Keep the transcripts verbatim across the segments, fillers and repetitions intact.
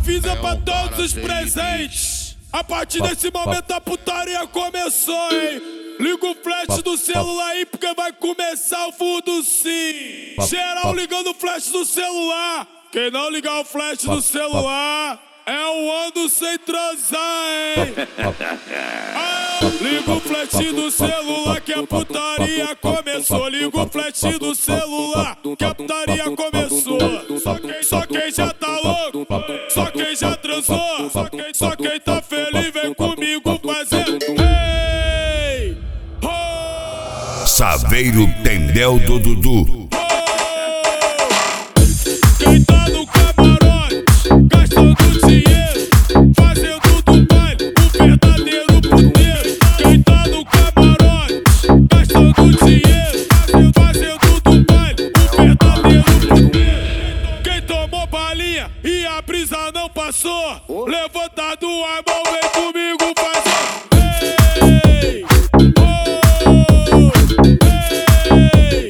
avisa pra todos os presentes. A partir desse momento a putaria começou, hein? Liga o flash do celular aí porque vai começar o fundo sim. Geral ligando o flash do celular. Quem não ligar o flash do celular é um ano sem transar, hein? Ah, liga o flash do celular que a putaria começou. Liga o flash do celular que a putaria começou. Só quem, só quem já tá louco, só quem já transou, só quem, só quem tá feliz vem comigo fazendo. Hey! Oh! Saveiro Tendel do Dudu. Quem tá no camarote, gastando dinheiro, fazendo do baile um verdadeiro puteiro. Quem tá no camarote, gastando dinheiro, fazendo do baile um verdadeiro puteiro. Quem tomou balinha e a brisa não passou, levantado a mão, vem comigo fazer. Hey! Oh! Hey!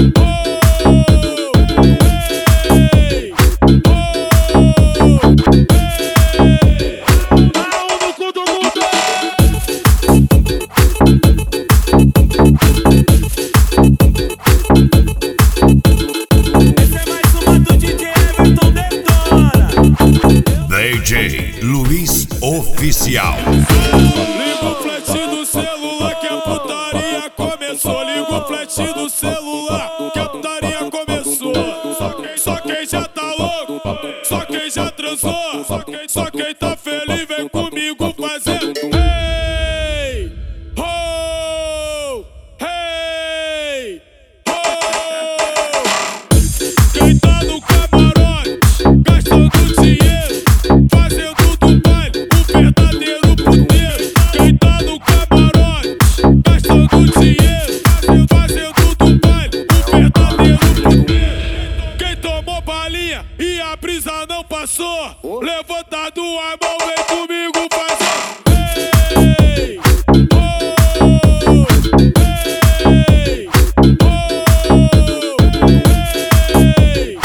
D J Luiz Oficial. Liga o flash do celular que a putaria começou. Liga o flash do celular que a putaria começou. Só quem, só quem já tá louco, só quem já transou, só quem, só quem tá feliz vem comigo fazendo. Hey! Oh! Hey! Oh! Quem tá no camarote, gastando dinheiro, fazendo do baile um verdadeiro puteiro. Quem tá no camarote, gastando dinheiro, fazendo do baile um verdadeiro puteiro. Quem tomou balinha e a brisa não passou, levantado a mão, vem comigo fazer. Hey! Oh! Hey! Oh! Hey!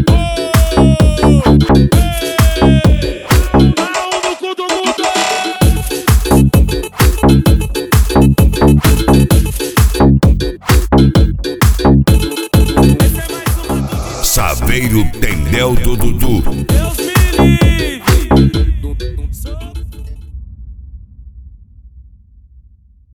Oh! Pau no cu do mundo! Saveiro Tendel do Dudu. Deus me livre!